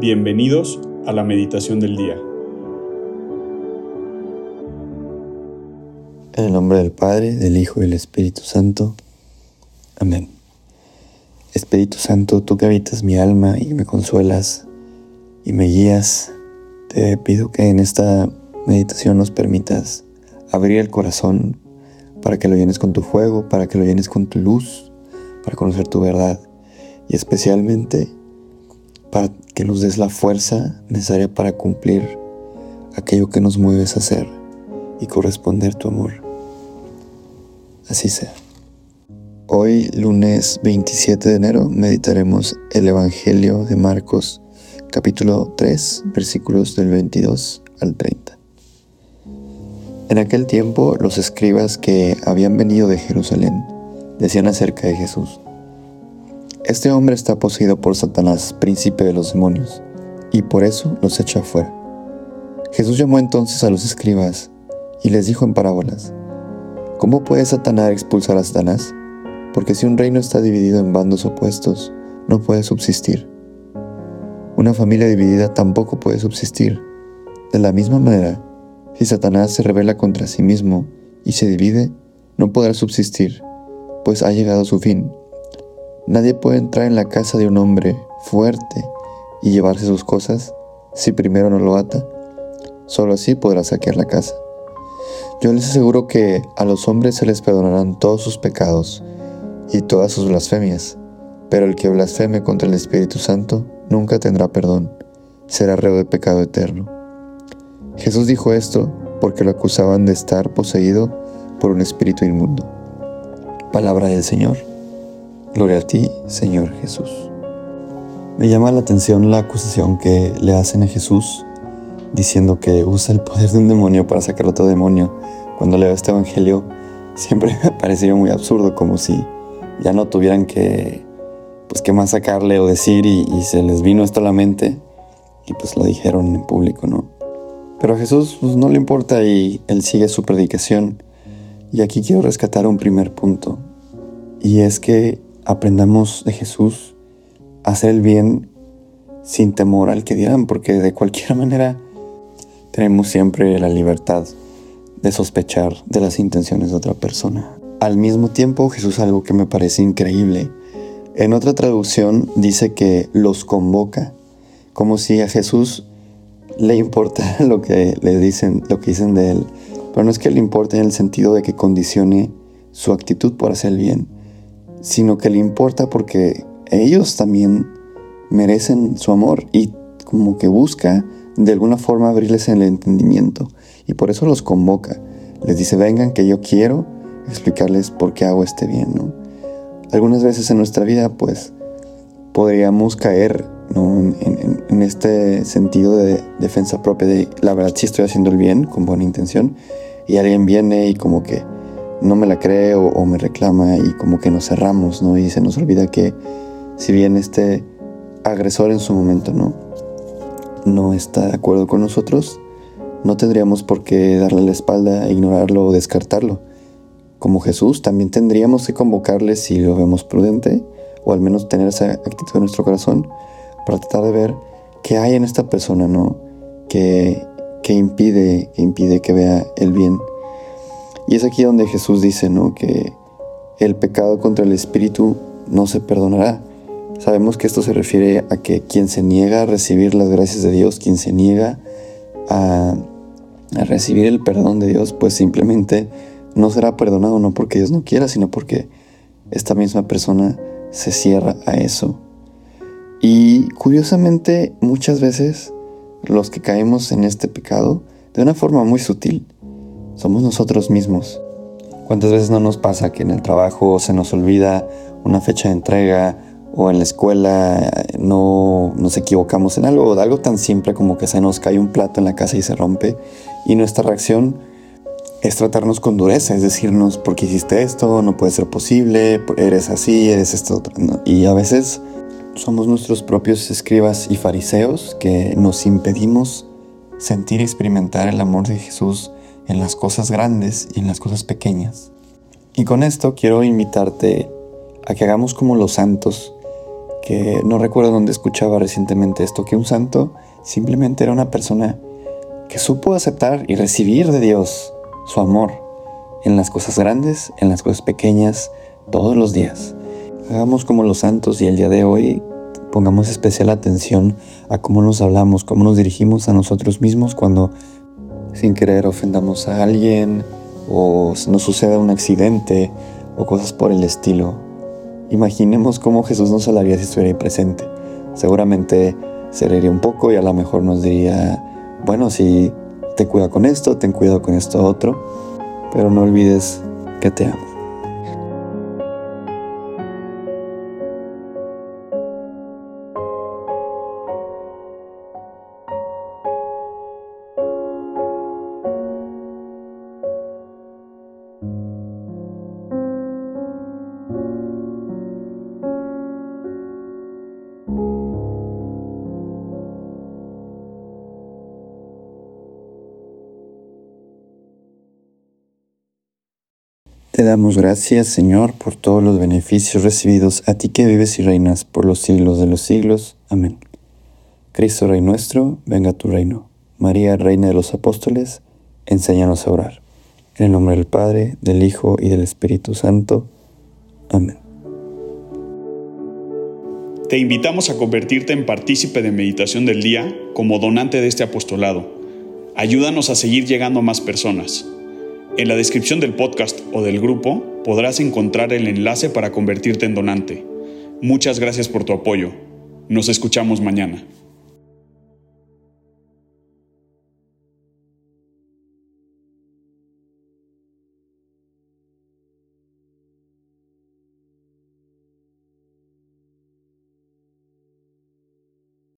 Bienvenidos a la meditación del día. En el nombre del Padre, del Hijo y del Espíritu Santo. Amén. Espíritu Santo, tú que habitas mi alma y me consuelas y me guías, te pido que en esta meditación nos permitas abrir el corazón para que lo llenes con tu fuego, para que lo llenes con tu luz, para conocer tu verdad y especialmente para que nos des la fuerza necesaria para cumplir aquello que nos mueves a hacer y corresponder tu amor. Así sea. Hoy, lunes 27 de enero, meditaremos el Evangelio de Marcos, capítulo 3, versículos del 22 al 30. En aquel tiempo, los escribas que habían venido de Jerusalén decían acerca de Jesús: este hombre está poseído por Satanás, príncipe de los demonios, y por eso los echa afuera. Jesús llamó entonces a los escribas y les dijo en parábolas: ¿cómo puede Satanás expulsar a Satanás? Porque si un reino está dividido en bandos opuestos, no puede subsistir. Una familia dividida tampoco puede subsistir. De la misma manera, si Satanás se rebela contra sí mismo y se divide, no podrá subsistir, pues ha llegado su fin. Nadie puede entrar en la casa de un hombre fuerte y llevarse sus cosas si primero no lo ata. Solo así podrá saquear la casa. Yo les aseguro que a los hombres se les perdonarán todos sus pecados y todas sus blasfemias, pero el que blasfeme contra el Espíritu Santo nunca tendrá perdón, será reo de pecado eterno. Jesús dijo esto porque lo acusaban de estar poseído por un espíritu inmundo. Palabra del Señor. Gloria a ti, Señor Jesús. Me llama la atención la acusación que le hacen a Jesús, diciendo que usa el poder de un demonio para sacar otro demonio. Cuando leo este evangelio, siempre me ha parecido muy absurdo, como si ya no tuvieran que más sacarle o decir y se les vino esto a la mente y pues lo dijeron en público, ¿no? Pero a Jesús no le importa y él sigue su predicación. Y aquí quiero rescatar un primer punto, y es que aprendamos de Jesús a hacer el bien sin temor al que dirán, porque de cualquier manera tenemos siempre la libertad de sospechar de las intenciones de otra persona. Al mismo tiempo, Jesús algo que me parece increíble. En otra traducción dice que los convoca, como si a Jesús le importa lo que le dicen, lo que dicen de él. Pero no es que le importe en el sentido de que condicione su actitud por hacer el bien, sino que le importa porque ellos también merecen su amor y como que busca de alguna forma abrirles el entendimiento, y por eso los convoca. Les dice: vengan, que yo quiero explicarles por qué hago este bien, ¿no? Algunas veces en nuestra vida pues podríamos caer, ¿no?, en este sentido de defensa propia, de la verdad sí estoy haciendo el bien con buena intención, y alguien viene y como que no me la cree o me reclama y como que nos cerramos, ¿no? Y se nos olvida que si bien este agresor en su momento no está de acuerdo con nosotros, no tendríamos por qué darle la espalda, ignorarlo o descartarlo. Como Jesús, también tendríamos que convocarle si lo vemos prudente, o al menos tener esa actitud en nuestro corazón para tratar de ver qué hay en esta persona, ¿no?, que impide que vea el bien. Y es aquí donde Jesús dice, ¿no?, que el pecado contra el Espíritu no se perdonará. Sabemos que esto se refiere a que quien se niega a recibir las gracias de Dios, quien se niega a recibir el perdón de Dios, pues simplemente no será perdonado, no porque Dios no quiera, sino porque esta misma persona se cierra a eso. Y curiosamente, muchas veces los que caemos en este pecado de una forma muy sutil somos nosotros mismos. ¿Cuántas veces no nos pasa que en el trabajo se nos olvida una fecha de entrega, o en la escuela nos equivocamos en algo, o de algo tan simple como que se nos cae un plato en la casa y se rompe, y nuestra reacción es tratarnos con dureza, es decirnos: ¿por qué hiciste esto? No puede ser posible, eres así, eres esto otro, ¿no? Y a veces somos nuestros propios escribas y fariseos que nos impedimos sentir y experimentar el amor de Jesús en las cosas grandes y en las cosas pequeñas. Y con esto quiero invitarte a que hagamos como los santos que no recuerdo dónde escuchaba recientemente esto, que un santo simplemente era una persona que supo aceptar y recibir de Dios su amor en las cosas grandes, en las cosas pequeñas, todos los días. Hagamos como los santos y el día de hoy pongamos especial atención a cómo nos hablamos, cómo nos dirigimos a nosotros mismos cuando sin querer ofendamos a alguien o nos suceda un accidente o cosas por el estilo. Imaginemos cómo Jesús nos hablaría si estuviera ahí presente. Seguramente se reiría un poco y a lo mejor nos diría: bueno, sí, ten cuidado con esto, ten cuidado con esto otro, pero no olvides que te amo. Te damos gracias, Señor, por todos los beneficios recibidos, a ti que vives y reinas por los siglos de los siglos. Amén. Cristo Rey nuestro, venga a tu reino. María, Reina de los Apóstoles, enséñanos a orar. En el nombre del Padre, del Hijo y del Espíritu Santo. Amén. Te invitamos a convertirte en partícipe de Meditación del Día como donante de este apostolado. Ayúdanos a seguir llegando a más personas. En la descripción del podcast o del grupo podrás encontrar el enlace para convertirte en donante. Muchas gracias por tu apoyo. Nos escuchamos mañana.